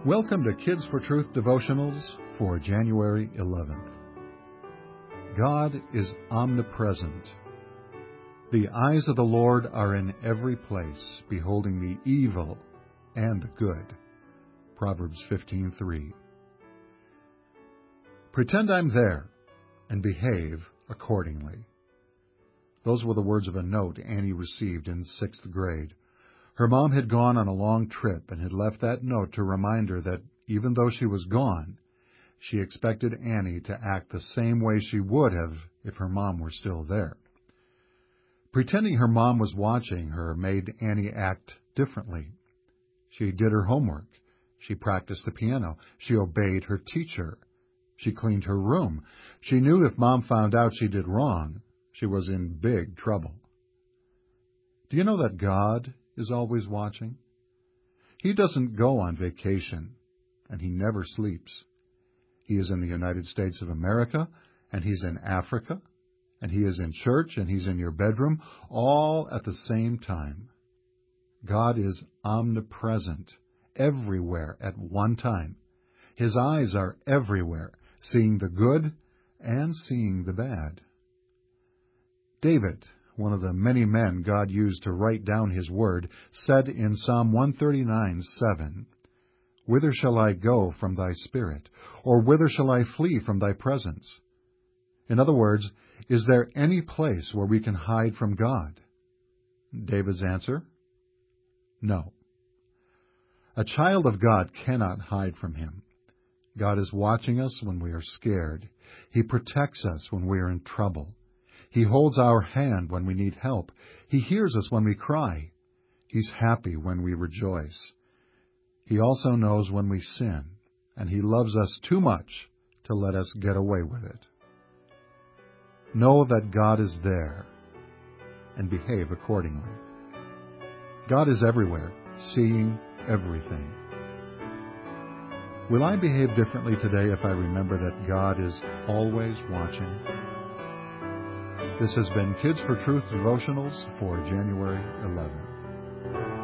Welcome to Kids for Truth devotionals for January 11th. God is omnipresent. The eyes of the Lord are in every place, beholding the evil and the good. Proverbs 15:3. Pretend I'm there and behave accordingly. Those were the words of a note Annie received in 6th grade. Her mom had gone on a long trip and had left that note to remind her that even though she was gone, she expected Annie to act the same way she would have if her mom were still there. Pretending her mom was watching her made Annie act differently. She did her homework. She practiced the piano. She obeyed her teacher. She cleaned her room. She knew if Mom found out she did wrong, she was in big trouble. Do you know that God is always watching? He doesn't go on vacation, and He never sleeps. He is in the United States of America, and He's in Africa, and He is in church, and He's in your bedroom, all at the same time. God is omnipresent, everywhere at one time. His eyes are everywhere, seeing the good and seeing the bad. David, one of the many men God used to write down His word, said in Psalm 139:7, "Whither shall I go from Thy Spirit? Or whither shall I flee from Thy presence?" In other words, is there any place where we can hide from God? David's answer? No. A child of God cannot hide from Him. God is watching us when we are scared. He protects us when we are in trouble. He holds our hand when we need help. He hears us when we cry. He's happy when we rejoice. He also knows when we sin, and He loves us too much to let us get away with it. Know that God is there and behave accordingly. God is everywhere, seeing everything. Will I behave differently today if I remember that God is always watching? This has been Kids for Truth devotionals for January 11th.